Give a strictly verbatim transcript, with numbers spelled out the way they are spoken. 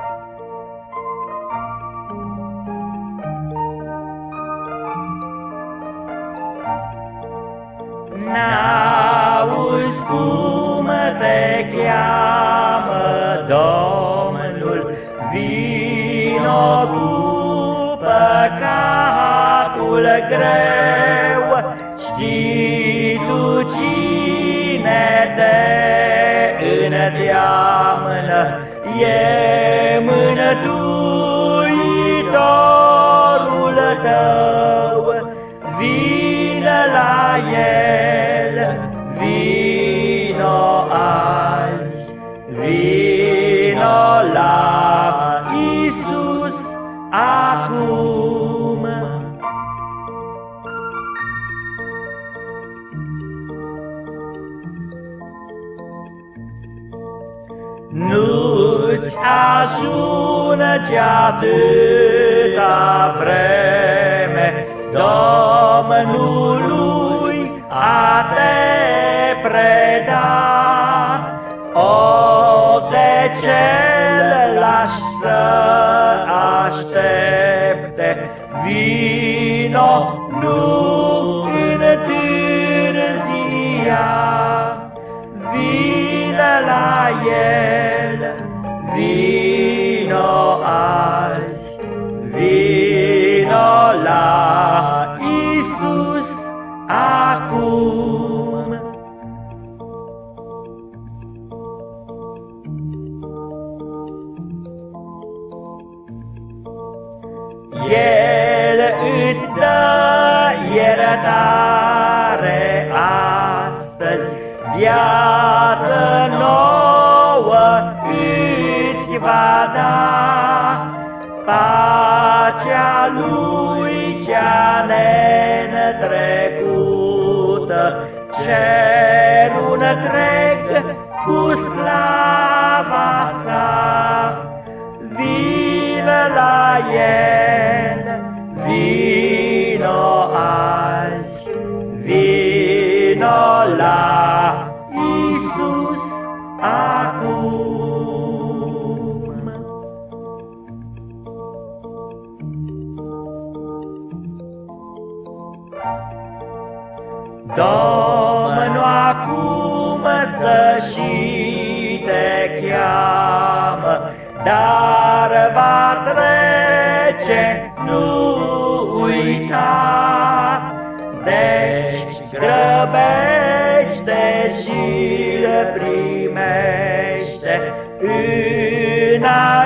N-auzi cum te cheamă Domnul, vino cu păcatul greu. Știi tu cine te îndeamnă, e Mântuitorul tău. Vino la El, vino azi, vino la Iisus acum. Nu-ți ajunge atâta vreme Domnului a te preda. O, de ce îl lași să aștepte? Vino, nu întârzia. Vino la El, vino azi, vino la Iisus acum. El îți dă iertare astăzi, viață nouă îți va da. Pacea Lui cea neîntrecută, cerul întreg cu slava sa. Vino la El, vino azi, vino la Iisus acum. Domnul acum stă și te cheamă, dar va trece, nu uita. Deci grăbește și-l primește în